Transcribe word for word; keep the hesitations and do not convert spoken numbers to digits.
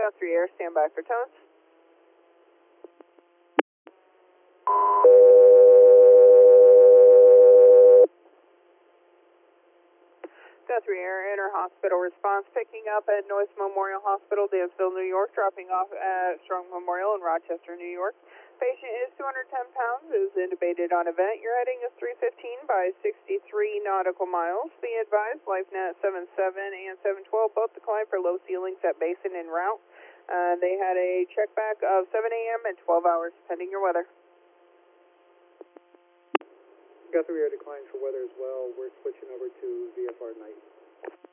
Guthrie Air, stand by for tones. Guthrie Air, inter-hospital response, picking up at Noyes Memorial Hospital, Dansville, New York, dropping off at Strong Memorial in Rochester, New York. Patient is two hundred ten pounds, is intubated on event. Your heading is three fifteen by sixty-three nautical miles. Be advised, LifeNet seven seven and seven twelve both declined for low ceilings at Basin en route. Uh, they had a check back of seven A M and twelve hours, pending your weather. Guthrie Air declines for weather as well. We're switching over to V F R night.